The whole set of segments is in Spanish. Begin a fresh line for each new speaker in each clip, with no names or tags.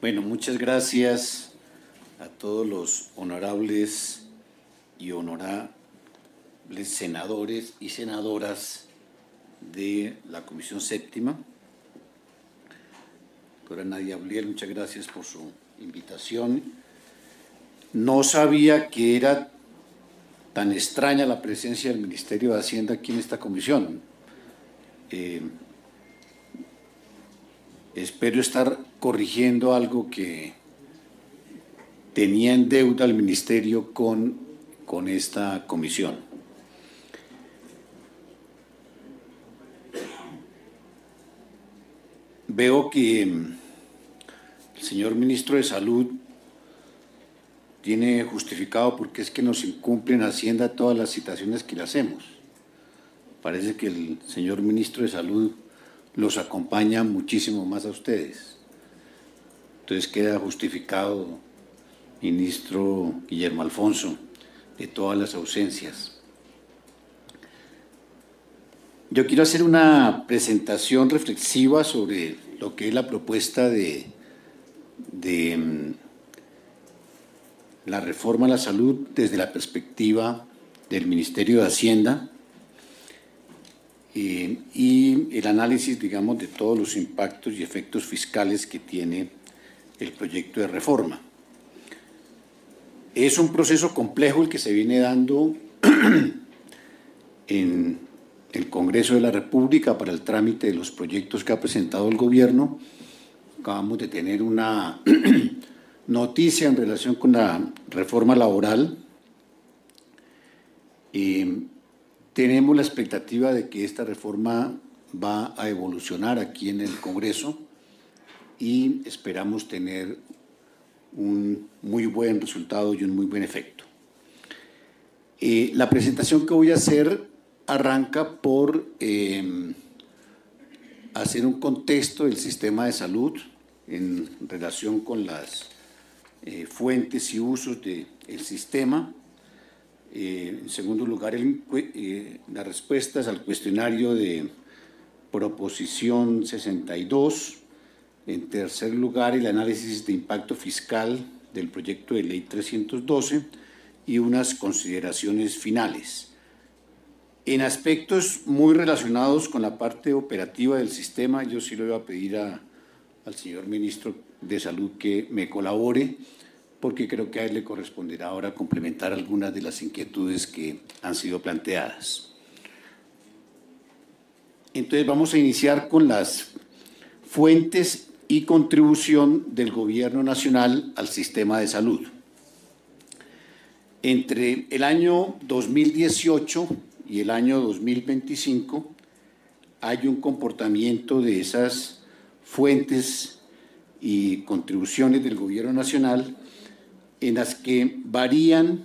Bueno, muchas gracias a todos los honorables y honorables senadores y senadoras de la Comisión Séptima. Doctora Nadia Abliel, muchas gracias por su invitación. No sabía que era tan extraña la presencia del Ministerio de Hacienda aquí en esta comisión. Espero estar corrigiendo algo que tenía en deuda el Ministerio con esta comisión. Veo que el señor Ministro de Salud tiene justificado porque es que nos incumplen Hacienda todas las citaciones que le hacemos. Parece que el señor Ministro de Salud los acompaña muchísimo más a ustedes. Entonces queda justificado, ministro Guillermo Alfonso, de todas las ausencias. Yo quiero hacer una presentación reflexiva sobre lo que es la propuesta de la reforma a la salud desde la perspectiva del Ministerio de Hacienda y el análisis, digamos, de todos los impactos y efectos fiscales que tiene el proyecto de reforma. Es un proceso complejo el que se viene dando en el Congreso de la República para el trámite de los proyectos que ha presentado el gobierno. Acabamos de tener una noticia en relación con la reforma laboral. Tenemos la expectativa de que esta reforma va a evolucionar aquí en el Congreso y esperamos tener un muy buen resultado y un muy buen efecto. La presentación que voy a hacer arranca por hacer un contexto del sistema de salud en relación con las fuentes y usos del sistema. En segundo lugar, las respuestas al cuestionario de proposición 62. En tercer lugar, el análisis de impacto fiscal del proyecto de ley 312 y unas consideraciones finales. En aspectos muy relacionados con la parte operativa del sistema, yo sí le voy a pedir al señor Ministro de Salud que me colabore, porque creo que a él le corresponderá ahora complementar algunas de las inquietudes que han sido planteadas. Entonces vamos a iniciar con las fuentes y contribución del Gobierno Nacional al sistema de salud. Entre el año 2018 y el año 2025 hay un comportamiento de esas fuentes y contribuciones del Gobierno Nacional en las que varían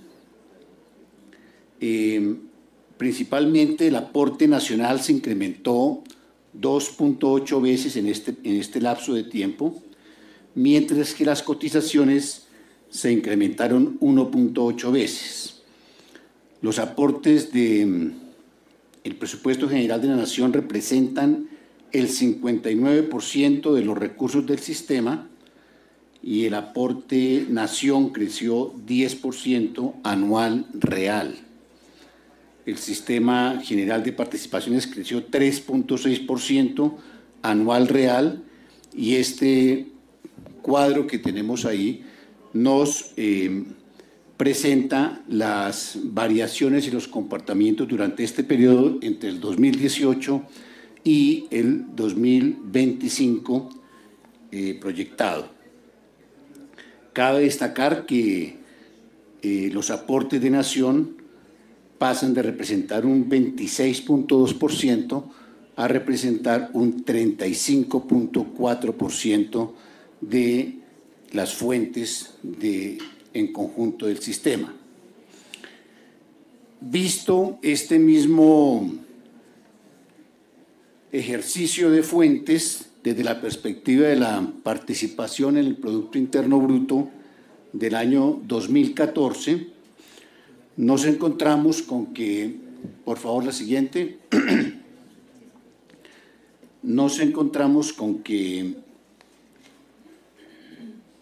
principalmente el aporte nacional se incrementó 2.8 veces en este lapso de tiempo, mientras que las cotizaciones se incrementaron 1.8 veces. Los aportes del presupuesto general de la Nación representan el 59% de los recursos del sistema y el aporte nación creció 10% anual real. El sistema general de participaciones creció 3.6% anual real y este cuadro que tenemos ahí nos presenta las variaciones y los comportamientos durante este periodo entre el 2018 y el 2025 proyectado. Cabe destacar que los aportes de nación pasan de representar un 26.2% a representar un 35.4% de las fuentes en conjunto del sistema. Visto este mismo ejercicio de fuentes desde la perspectiva de la participación en el Producto Interno Bruto del año 2014, nos encontramos con que, por favor, la siguiente, nos encontramos con que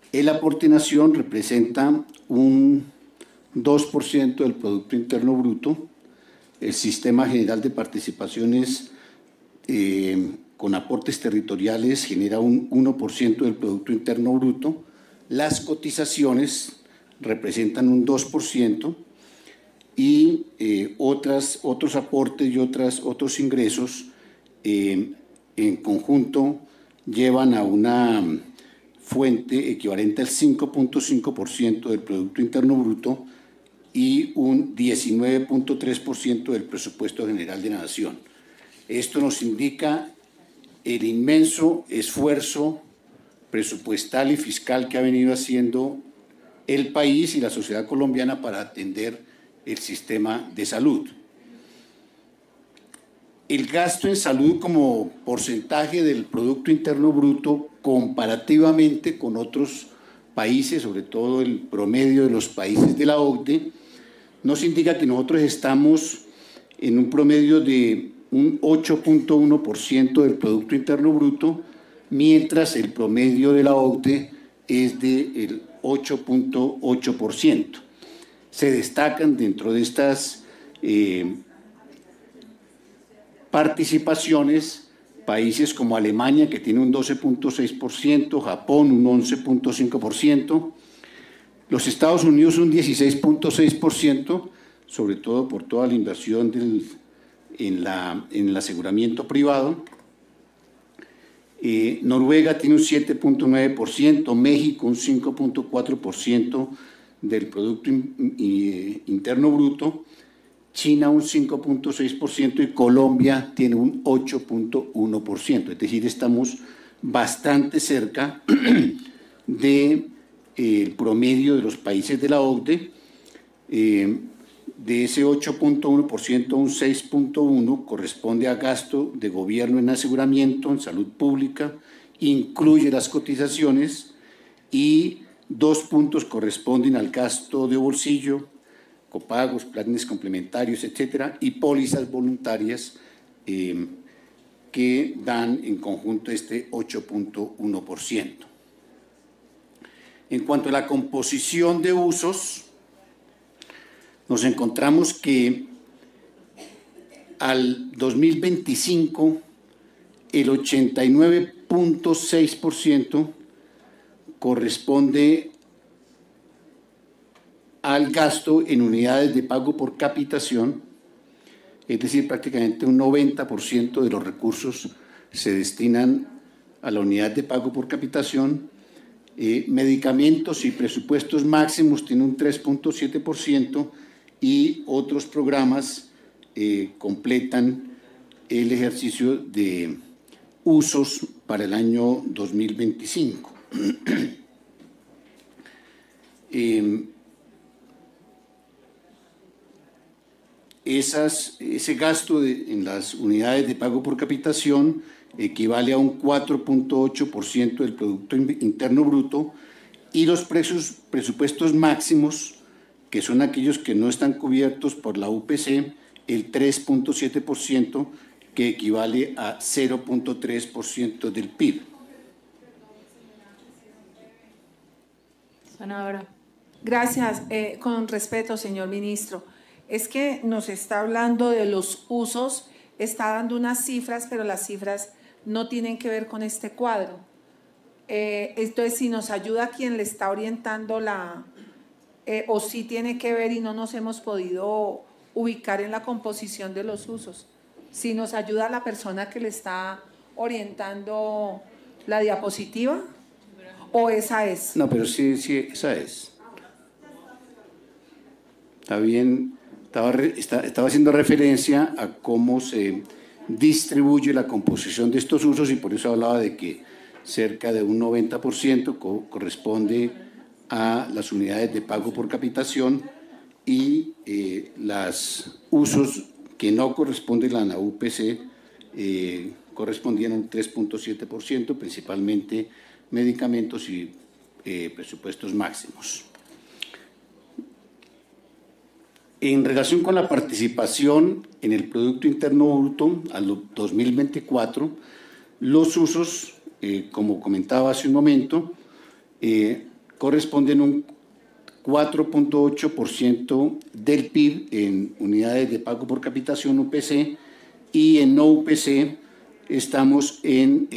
El aporte nación representa un 2% del Producto Interno Bruto. El Sistema General de Participaciones con aportes territoriales genera un 1% del Producto Interno Bruto. Las cotizaciones representan un 2% y otros aportes y otros ingresos en conjunto llevan a una fuente equivalente al 5.5% del Producto Interno Bruto y un 19.3% del presupuesto general de la Nación. Esto nos indica el inmenso esfuerzo presupuestal y fiscal que ha venido haciendo el país y la sociedad colombiana para atender el sistema de salud. El gasto en salud como porcentaje del Producto Interno Bruto comparativamente con otros países, sobre todo el promedio de los países de la OCDE, nos indica que nosotros estamos en un promedio de un 8.1% del Producto Interno Bruto, mientras el promedio de la OCDE es del 8.8%. Se destacan dentro de estas participaciones países como Alemania, que tiene un 12.6%, Japón un 11.5%, los Estados Unidos un 16.6%, sobre todo por toda la inversión en el aseguramiento privado. Noruega tiene un 7.9%, México un 5.4% del Producto Interno Bruto, China un 5.6% y Colombia tiene un 8.1%. Es decir, estamos bastante cerca del promedio de los países de la OCDE. De ese 8.1%, un 6.1% corresponde a gasto de gobierno en aseguramiento, en salud pública, incluye las cotizaciones, y 2 puntos corresponden al gasto de bolsillo, copagos, planes complementarios, etcétera, y pólizas voluntarias que dan en conjunto este 8.1%. En cuanto a la composición de usos, nos encontramos que al 2025 el 89.6% corresponde al gasto en unidades de pago por capitación, es decir, prácticamente un 90% de los recursos se destinan a la unidad de pago por capitación. Medicamentos y presupuestos máximos tienen un 3.7% y otros programas completan el ejercicio de usos para el año 2025. Ese gasto en las unidades de pago por capitación equivale a un 4.8% del Producto Interno Bruto, y los presupuestos máximos, que son aquellos que no están cubiertos por la UPC, el 3.7%, que equivale a 0.3% del PIB.
Senadora. Gracias. Con respeto, señor ministro. Es que nos está hablando de los usos, está dando unas cifras, pero las cifras no tienen que ver con este cuadro. Entonces, si nos ayuda quien le está orientando o si tiene que ver y no nos hemos podido ubicar en la composición de los usos. Si nos ayuda la persona que le está orientando la diapositiva, ¿o esa es?
No, pero sí, esa es. Está bien. Estaba haciendo referencia a cómo se distribuye la composición de estos usos, y por eso hablaba de que cerca de un 90% corresponde a las unidades de pago por capitación, y los usos que no corresponden a la UPC correspondían a un 3.7%, principalmente medicamentos y presupuestos máximos. En relación con la participación en el Producto Interno Bruto al 2024, los usos, como comentaba hace un momento, corresponden a un 4.8% del PIB en unidades de pago por capitación UPC, y en no UPC estamos en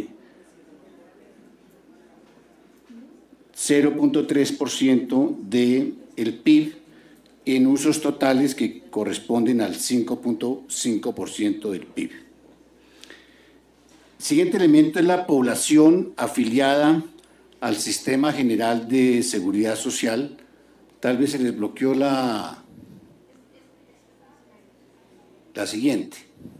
0.3% del PIB en usos totales, que corresponden al 5.5% del PIB. El siguiente elemento es la población afiliada al Sistema General de Seguridad Social. Tal vez se les bloqueó la siguiente.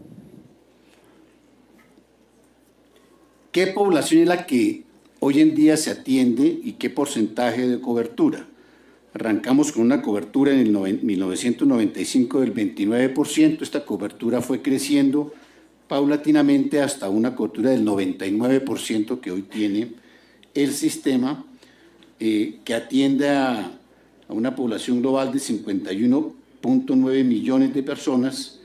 ¿Qué población es la que hoy en día se atiende y qué porcentaje de cobertura? Arrancamos con una cobertura en el 1995 del 29%. Esta cobertura fue creciendo paulatinamente hasta una cobertura del 99% que hoy tiene el sistema, que atiende a una población global de 51.9 millones de personas.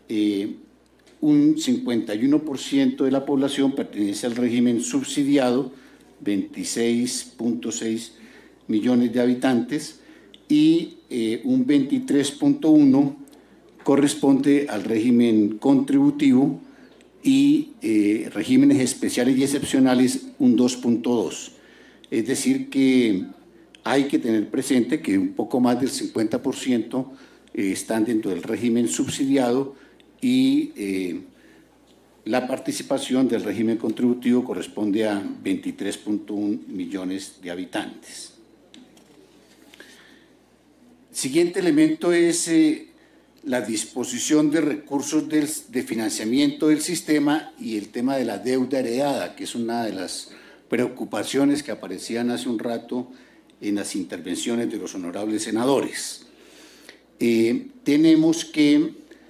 Un 51% de la población pertenece al régimen subsidiado, 26.6 millones de habitantes, y un 23.1 corresponde al régimen contributivo, y regímenes especiales y excepcionales un 2.2. Es decir, que hay que tener presente que un poco más del 50% están dentro del régimen subsidiado, y la participación del régimen contributivo corresponde a 23.1 millones de habitantes. El siguiente elemento es la disposición de recursos de financiamiento del sistema y el tema de la deuda heredada, que es una de las preocupaciones que aparecían hace un rato en las intervenciones de los honorables senadores. Tenemos que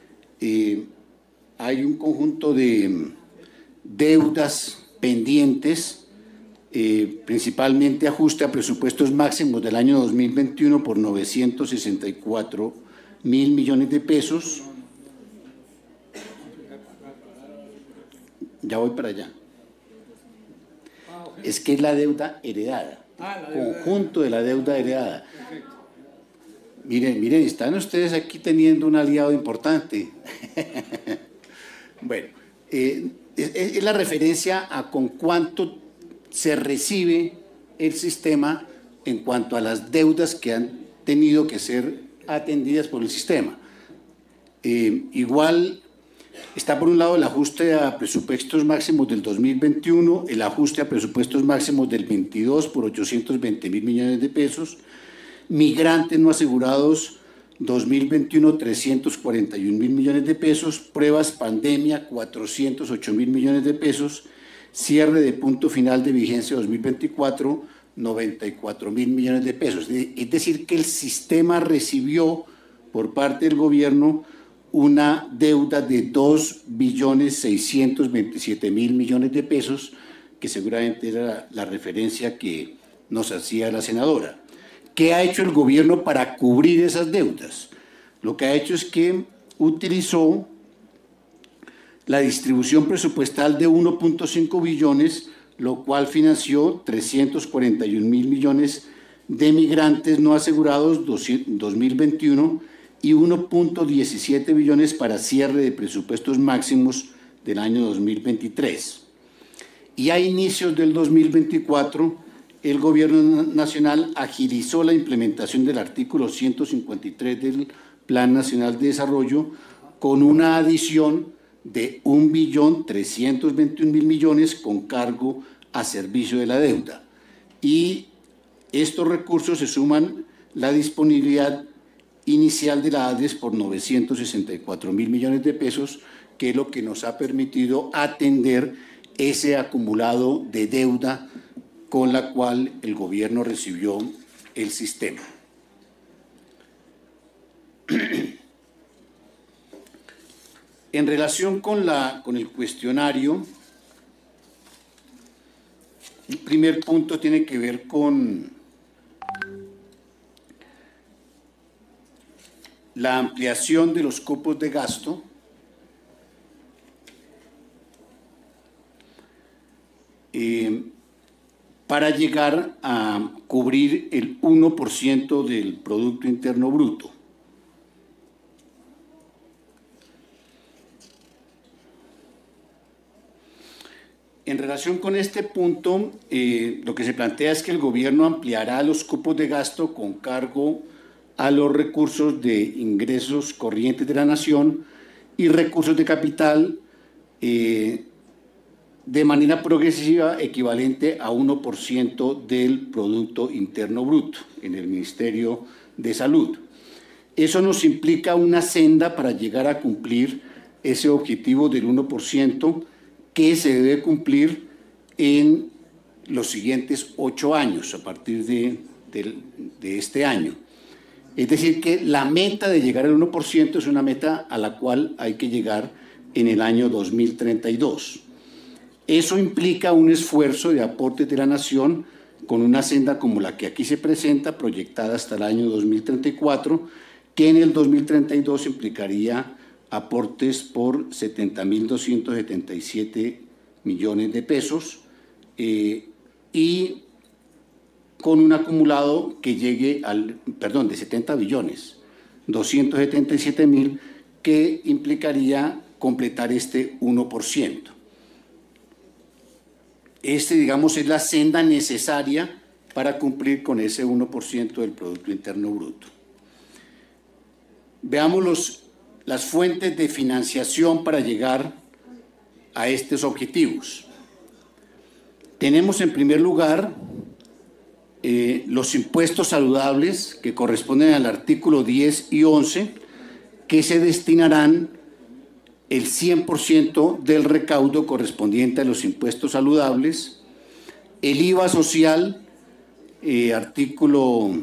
hay un conjunto de deudas pendientes, principalmente ajuste a presupuestos máximos del año 2021 por 964.000 millones de pesos. Ya voy para allá. Es que es la deuda heredada, conjunto de la deuda heredada. Miren, están ustedes aquí teniendo un aliado importante. Bueno, es la referencia a con cuánto se recibe el sistema en cuanto a las deudas que han tenido que ser atendidas por el sistema. Igual está por un lado el ajuste a presupuestos máximos del 2021, el ajuste a presupuestos máximos del 22 por 820.000 millones de pesos, migrantes no asegurados 2021 341.000 millones de pesos, pruebas pandemia 408.000 millones de pesos, cierre de punto final de vigencia 2024 94.000 millones de pesos. Es decir, que el sistema recibió por parte del gobierno una deuda de 2.627.000 millones de pesos, que seguramente era la referencia que nos hacía la senadora. ¿Qué ha hecho el gobierno para cubrir esas deudas? Lo que ha hecho es que utilizó la distribución presupuestal de 1.5 billones, lo cual financió 341.000 millones de migrantes no asegurados 2021 y 1.17 billones para cierre de presupuestos máximos del año 2023. Y a inicios del 2024, el Gobierno Nacional agilizó la implementación del artículo 153 del Plan Nacional de Desarrollo con una adición de 1.321.000 millones con cargo a servicio de la deuda. Y estos recursos se suman la disponibilidad inicial de la ADES por 964.000 millones de pesos, que es lo que nos ha permitido atender ese acumulado de deuda con la cual el gobierno recibió el sistema. En relación con el cuestionario, el primer punto tiene que ver con la ampliación de los cupos de gasto para llegar a cubrir el 1% del Producto Interno Bruto. En relación con este punto, lo que se plantea es que el gobierno ampliará los cupos de gasto con cargo a los recursos de ingresos corrientes de la nación y recursos de capital de manera progresiva equivalente a 1% del Producto Interno Bruto en el Ministerio de Salud. Eso nos implica una senda para llegar a cumplir ese objetivo del 1% que se debe cumplir en los siguientes 8 años, a partir de este año. Es decir, que la meta de llegar al 1% es una meta a la cual hay que llegar en el año 2032. Eso implica un esfuerzo de aportes de la nación con una senda como la que aquí se presenta, proyectada hasta el año 2034, que en el 2032 implicaría aportes por 70.277 millones de pesos y con un acumulado que llegue de 70 billones, 277.000, que implicaría completar este 1%. Digamos, es la senda necesaria para cumplir con ese 1% del Producto Interno Bruto. Veamos las fuentes de financiación para llegar a estos objetivos. Tenemos en primer lugar los impuestos saludables que corresponden al artículo 10 y 11, que se destinarán el 100% del recaudo correspondiente a los impuestos saludables, el IVA social, artículo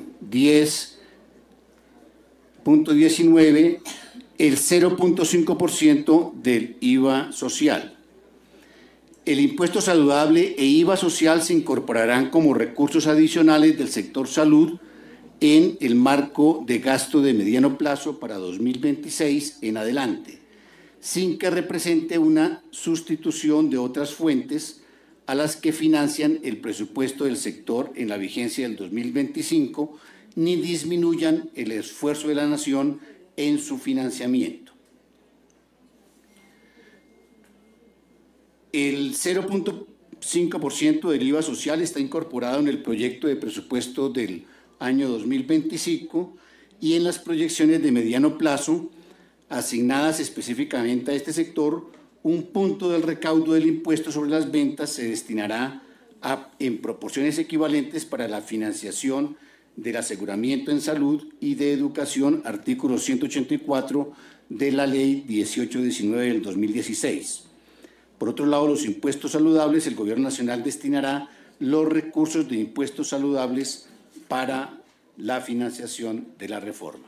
10.19, el 0.5% del IVA social. El impuesto saludable e IVA social se incorporarán como recursos adicionales del sector salud en el marco de gasto de mediano plazo para 2026 en adelante, sin que represente una sustitución de otras fuentes a las que financian el presupuesto del sector en la vigencia del 2025, ni disminuyan el esfuerzo de la nación en su financiamiento. El 0.5% del IVA social está incorporado en el proyecto de presupuesto del año 2025 y en las proyecciones de mediano plazo asignadas específicamente a este sector, un punto del recaudo del impuesto sobre las ventas se destinará en proporciones equivalentes para la financiación del aseguramiento en salud y de educación, artículo 184 de la Ley 1819 del 2016. Por otro lado, los impuestos saludables, el Gobierno Nacional destinará los recursos de impuestos saludables para la financiación de la reforma.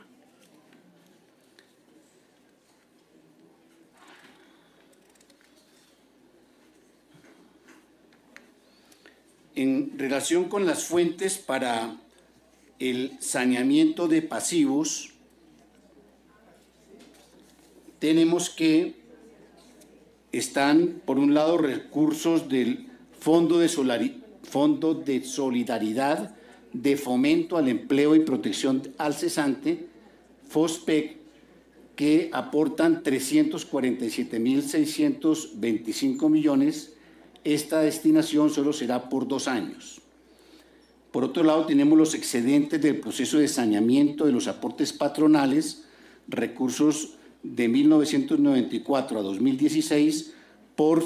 En relación con las fuentes para el saneamiento de pasivos, tenemos que están, por un lado, recursos del Fondo de Solidaridad de Fomento al Empleo y Protección al Cesante, FOSPEC, que aportan 347.625 millones. Esta destinación solo será por 2 años. Por otro lado, tenemos los excedentes del proceso de saneamiento de los aportes patronales, recursos de 1994 a 2016 por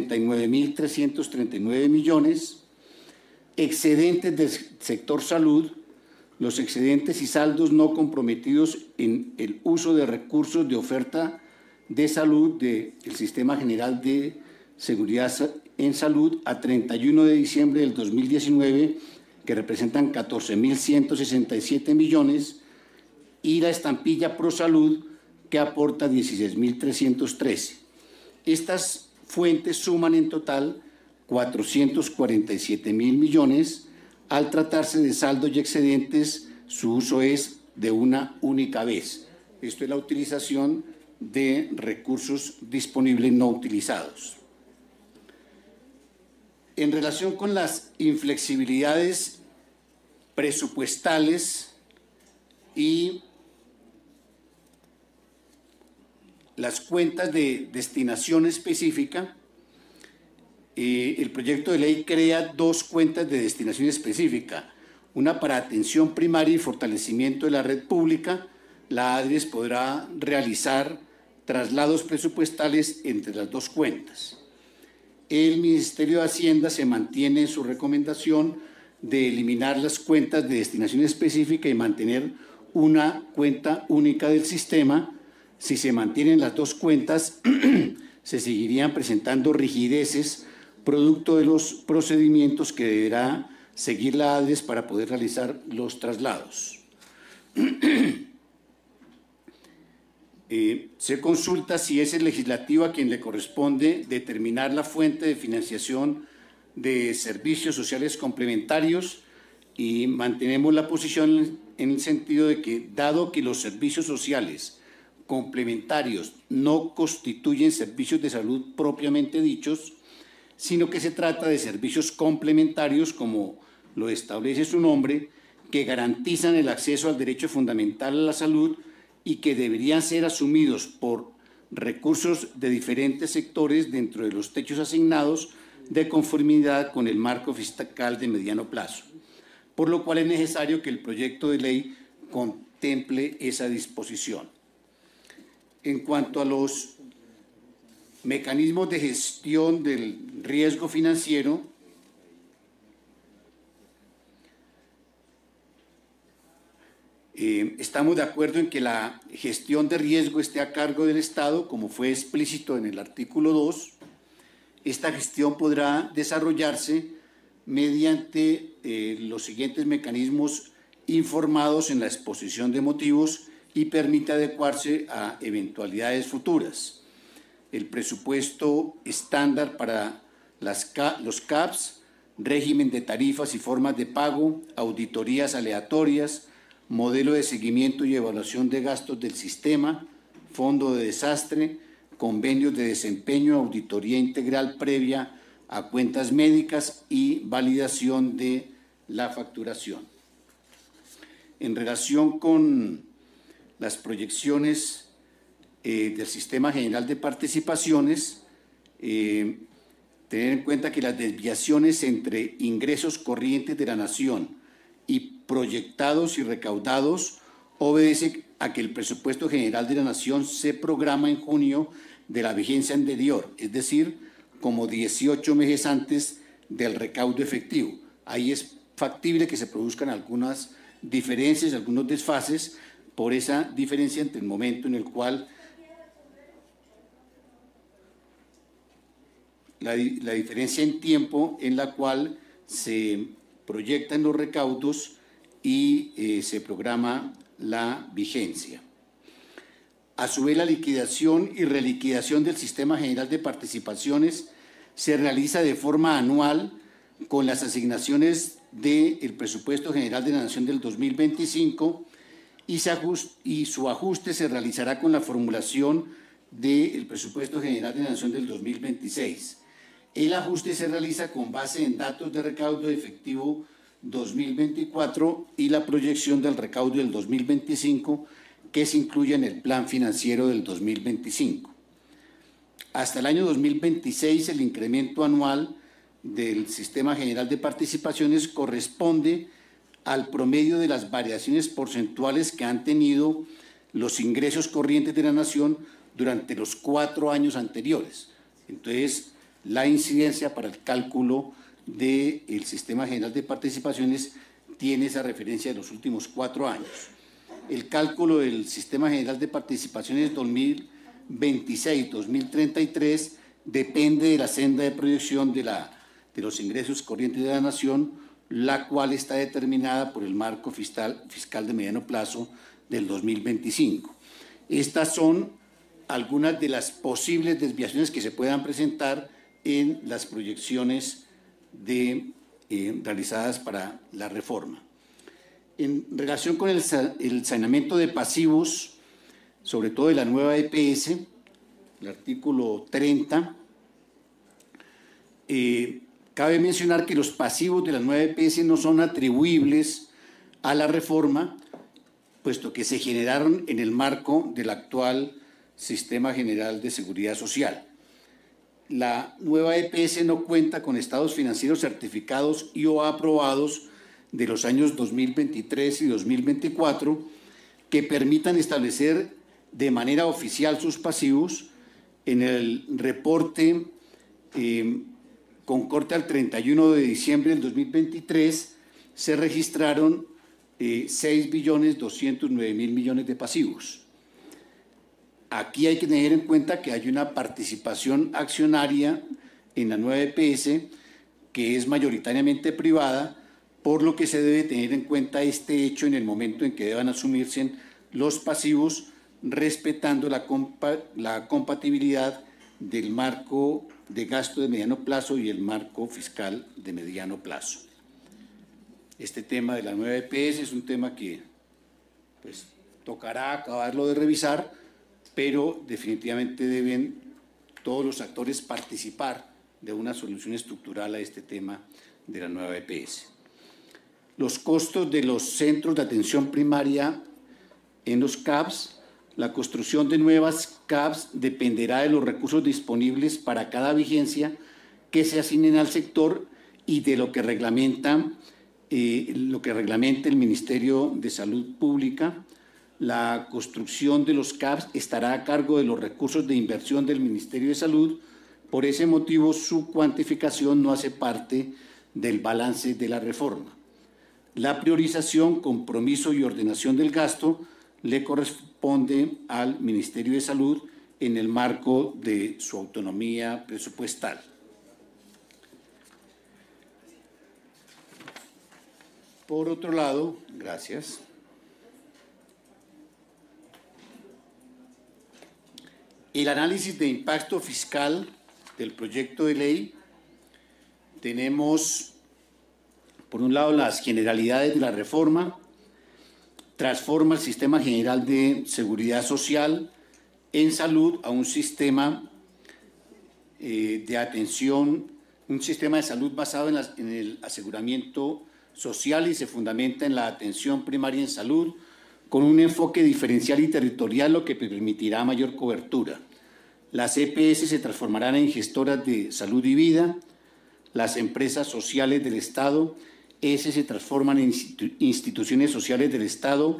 69.339 millones, excedentes del sector salud, los excedentes y saldos no comprometidos en el uso de recursos de oferta de salud del Sistema General de Seguridad en Salud a 31 de diciembre del 2019, que representan 14.167 millones, y la estampilla ProSalud, que aporta 16.313. Estas fuentes suman en total 447.000 millones. Al tratarse de saldos y excedentes, su uso es de una única vez. Esto es la utilización de recursos disponibles no utilizados. En relación con las inflexibilidades presupuestales y las cuentas de destinación específica. El proyecto de ley crea dos cuentas de destinación específica, una para atención primaria y fortalecimiento de la red pública. La ADRES podrá realizar traslados presupuestales entre las dos cuentas. El Ministerio de Hacienda se mantiene en su recomendación de eliminar las cuentas de destinación específica y mantener una cuenta única del sistema. Si se mantienen las dos cuentas, se seguirían presentando rigideces producto de los procedimientos que deberá seguir la ADRES para poder realizar los traslados. Se consulta si es el legislativo a quien le corresponde determinar la fuente de financiación de servicios sociales complementarios, y mantenemos la posición en el sentido de que, dado que los servicios sociales complementarios no constituyen servicios de salud propiamente dichos, sino que se trata de servicios complementarios, como lo establece su nombre, que garantizan el acceso al derecho fundamental a la salud y que deberían ser asumidos por recursos de diferentes sectores dentro de los techos asignados de conformidad con el marco fiscal de mediano plazo, por lo cual es necesario que el proyecto de ley contemple esa disposición. En cuanto a los mecanismos de gestión del riesgo financiero, estamos de acuerdo en que la gestión de riesgo esté a cargo del Estado, como fue explícito en el artículo 2. Esta gestión podrá desarrollarse mediante los siguientes mecanismos informados en la exposición de motivos y permite adecuarse a eventualidades futuras. El presupuesto estándar para los CAPS, régimen de tarifas y formas de pago, auditorías aleatorias, modelo de seguimiento y evaluación de gastos del sistema, fondo de desastre, convenios de desempeño, auditoría integral previa a cuentas médicas y validación de la facturación. En relación con las proyecciones del Sistema General de Participaciones, tener en cuenta que las desviaciones entre ingresos corrientes de la Nación y proyectados y recaudados obedece a que el presupuesto general de la Nación se programa en junio de la vigencia anterior, es decir, como 18 meses antes del recaudo efectivo. Ahí es factible que se produzcan algunas diferencias, algunos desfases por esa diferencia entre el momento en el cual la diferencia en tiempo en la cual se proyectan los recaudos y se programa la vigencia. A su vez, la liquidación y reliquidación del Sistema General de Participaciones se realiza de forma anual con las asignaciones del Presupuesto General de la Nación del 2025 y su ajuste se realizará con la formulación del Presupuesto General de la Nación del 2026. El ajuste se realiza con base en datos de recaudo efectivo 2024 y la proyección del recaudo del 2025 que se incluye en el plan financiero del 2025. Hasta el año 2026, el incremento anual del Sistema General de Participaciones corresponde al promedio de las variaciones porcentuales que han tenido los ingresos corrientes de la Nación durante los 4 años anteriores. Entonces, la incidencia para el cálculo del Sistema General de Participaciones tiene esa referencia de los últimos 4 años. El cálculo del Sistema General de Participaciones 2026-2033 depende de la senda de proyección de los ingresos corrientes de la Nación, la cual está determinada por el marco fiscal de mediano plazo del 2025. Estas son algunas de las posibles desviaciones que se puedan presentar en las proyecciones realizadas para la reforma. En relación con el saneamiento de pasivos, sobre todo de la nueva EPS, el artículo 30, cabe mencionar que los pasivos de la nueva EPS no son atribuibles a la reforma, puesto que se generaron en el marco del actual Sistema General de Seguridad Social. La nueva EPS no cuenta con estados financieros certificados y o aprobados de los años 2023 y 2024 que permitan establecer de manera oficial sus pasivos. En el reporte con corte al 31 de diciembre del 2023 se registraron 6.209.000 millones de pasivos. Aquí hay que tener en cuenta que hay una participación accionaria en la nueva EPS que es mayoritariamente privada, por lo que se debe tener en cuenta este hecho en el momento en que deban asumirse los pasivos, respetando la compatibilidad del marco de gasto de mediano plazo y el marco fiscal de mediano plazo. Este tema de la nueva EPS es un tema que pues, tocará acabarlo de revisar, pero definitivamente deben todos los actores participar de una solución estructural a este tema de la nueva EPS. Los costos de los centros de atención primaria en los CAPS, la construcción de nuevas CAPS dependerá de los recursos disponibles para cada vigencia que se asignen al sector y de lo que reglamente el Ministerio de Salud Pública. La construcción de los CAPS estará a cargo de los recursos de inversión del Ministerio de Salud. Por ese motivo, su cuantificación no hace parte del balance de la reforma. La priorización, compromiso y ordenación del gasto le corresponde al Ministerio de Salud en el marco de su autonomía presupuestal. Por otro lado, gracias. El análisis de impacto fiscal del proyecto de ley, tenemos, por un lado, las generalidades de la reforma. Transforma el Sistema General de Seguridad Social en salud a un sistema de atención, un sistema de salud basado en el aseguramiento social y se fundamenta en la atención primaria en salud, con un enfoque diferencial y territorial, lo que permitirá mayor cobertura. Las EPS se transformarán en gestoras de salud y vida, las empresas sociales del Estado, se transforman en instituciones sociales del Estado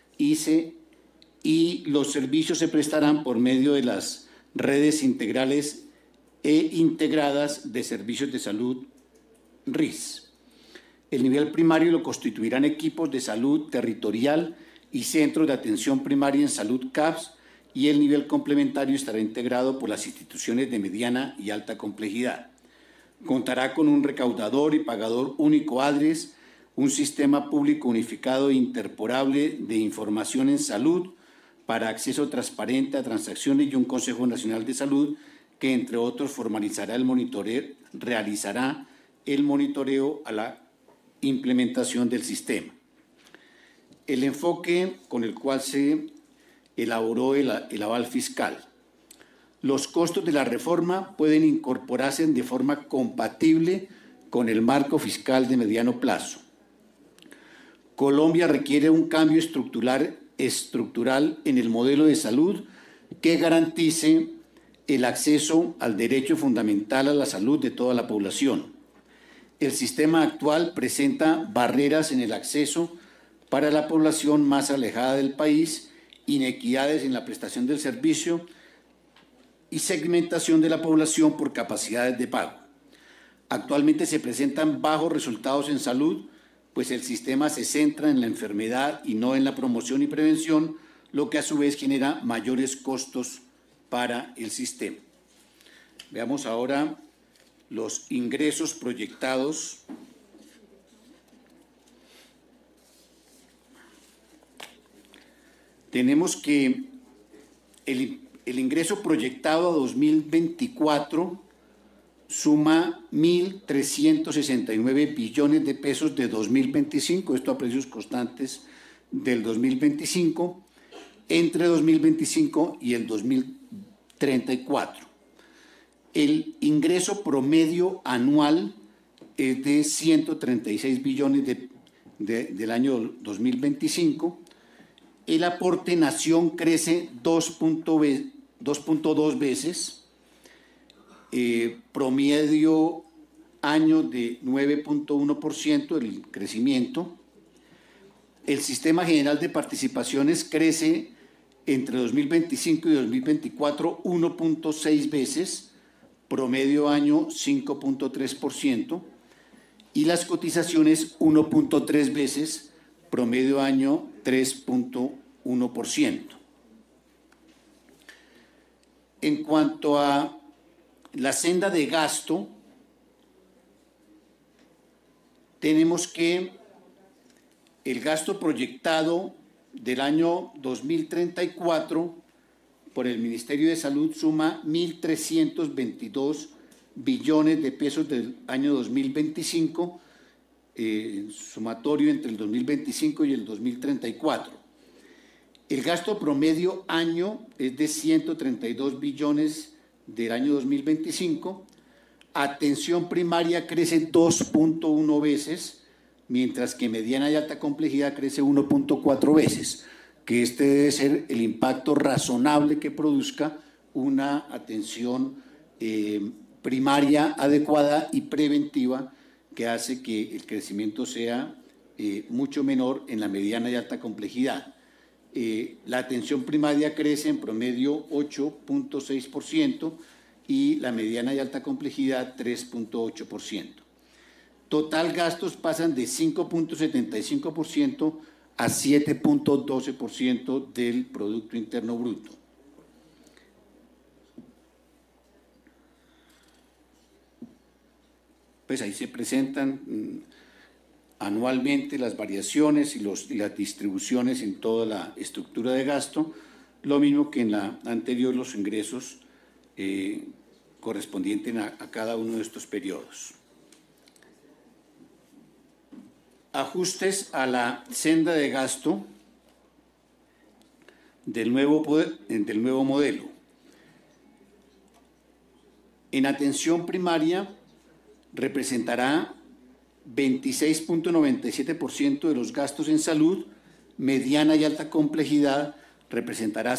y los servicios se prestarán por medio de las redes integrales e integradas de servicios de salud RIS. El nivel primario lo constituirán equipos de salud territorial y centros de atención primaria en salud CAPS, y el nivel complementario estará integrado por las instituciones de mediana y alta complejidad. Contará con un recaudador y pagador único ADRES, un sistema público unificado e interporable de información en salud para acceso transparente a transacciones y un Consejo Nacional de Salud que, entre otros, realizará el monitoreo a la implementación del sistema. El enfoque con el cual se elaboró el aval fiscal. Los costos de la reforma pueden incorporarse de forma compatible con el marco fiscal de mediano plazo. Colombia requiere un cambio estructural en el modelo de salud que garantice el acceso al derecho fundamental a la salud de toda la población. El sistema actual presenta barreras en el acceso para la población más alejada del país, inequidades en la prestación del servicio y segmentación de la población por capacidades de pago. Actualmente se presentan bajos resultados en salud, pues el sistema se centra en la enfermedad y no en la promoción y prevención, lo que a su vez genera mayores costos para el sistema. Veamos ahora los ingresos proyectados. Tenemos que el ingreso proyectado a 2024 suma 1.369 billones de pesos de 2025, esto a precios constantes del 2025, entre 2025 y el 2034. El ingreso promedio anual es de 136 billones del año 2025. El aporte nación crece 2.2 veces, promedio año de 9.1% el crecimiento. El sistema general de participaciones crece entre 2025 y 2024 1.6 veces, promedio año 5.3%, y las cotizaciones 1.3 veces, promedio año 3.1%. En cuanto a la senda de gasto, tenemos que el gasto proyectado del año 2034 por el Ministerio de Salud suma 1.322 billones de pesos del año 2025, sumatorio entre el 2025 y el 2034. El gasto promedio año es de 132 billones del año 2025. Atención primaria crece 2.1 veces, mientras que mediana y alta complejidad crece 1.4 veces, que este debe ser el impacto razonable que produzca una atención primaria adecuada y preventiva, que hace que el crecimiento sea mucho menor en la mediana y alta complejidad. La atención primaria crece en promedio 8.6% y la mediana y alta complejidad 3.8%. Total gastos pasan de 5.75% a 7.12% del Producto Interno Bruto. Pues ahí se presentan anualmente las variaciones y las distribuciones en toda la estructura de gasto, lo mismo que en la anterior los ingresos correspondientes a cada uno de estos periodos. Ajustes a la senda de gasto del nuevo modelo. En atención primaria representará 26.97% de los gastos en salud, mediana y alta complejidad representará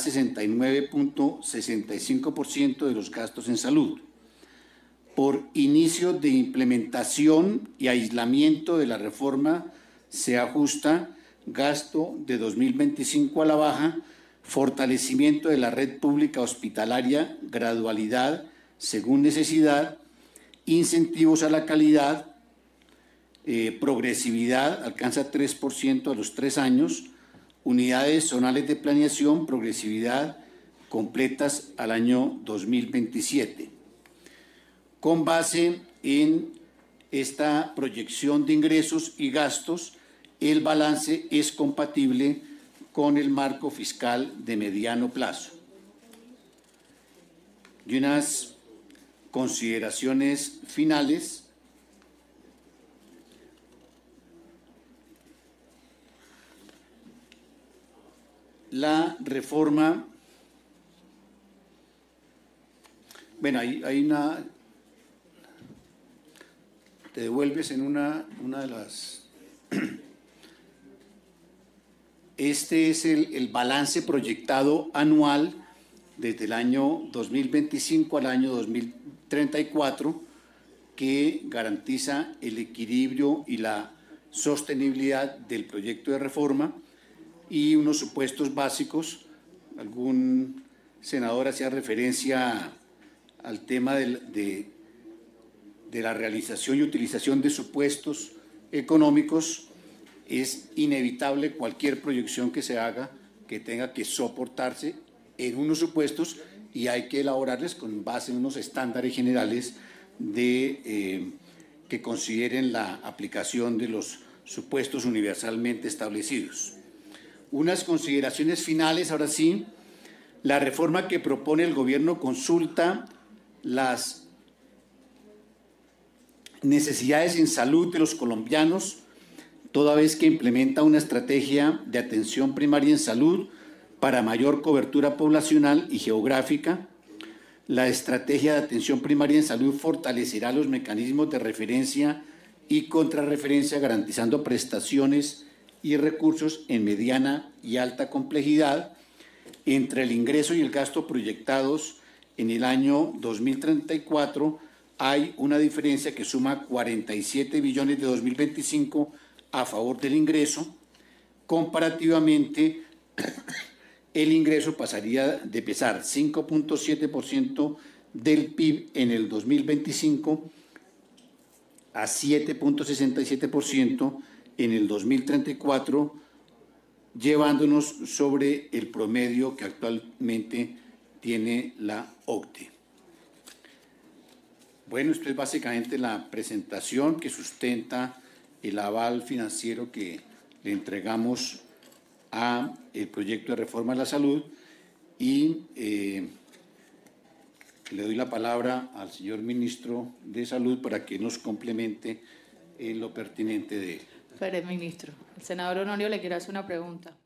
69.65% de los gastos en salud. Por inicio de implementación y aislamiento de la reforma se ajusta gasto de 2025 a la baja, fortalecimiento de la red pública hospitalaria, gradualidad según necesidad, incentivos a la calidad, progresividad, alcanza 3% a los 3 años, unidades zonales de planeación, progresividad completas al año 2027. Con base en esta proyección de ingresos y gastos, el balance es compatible con el marco fiscal de mediano plazo. Y unas consideraciones finales. La reforma, bueno, hay una, te devuelves en una de las, este es el balance proyectado anual desde el año 2025 al año 2034, que garantiza el equilibrio y la sostenibilidad del proyecto de reforma y unos supuestos básicos. Algún senador hacía referencia al tema de la realización y utilización de supuestos económicos. Es inevitable cualquier proyección que se haga que tenga que soportarse en unos supuestos y hay que elaborarles con base en unos estándares generales que consideren la aplicación de los supuestos universalmente establecidos. Unas consideraciones finales, ahora sí. La reforma que propone el gobierno consulta las necesidades en salud de los colombianos, toda vez que implementa una estrategia de atención primaria en salud para mayor cobertura poblacional y geográfica. La estrategia de atención primaria en salud fortalecerá los mecanismos de referencia y contrarreferencia garantizando prestaciones y recursos en mediana y alta complejidad entre el ingreso y el gasto proyectados en el año 2034. Hay una diferencia que suma 47 billones de 2025 a favor del ingreso. Comparativamente, el ingreso pasaría de pesar 5.7% del PIB en el 2025 a 7.67% en el 2034, llevándonos sobre el promedio que actualmente tiene la OCDE. Bueno, esto es básicamente la presentación que sustenta el aval financiero que le entregamos a el proyecto de reforma a la salud y le doy la palabra al señor ministro de Salud para que nos complemente en lo pertinente de él.
Ministro, el senador Honorio le quiere hacer una pregunta.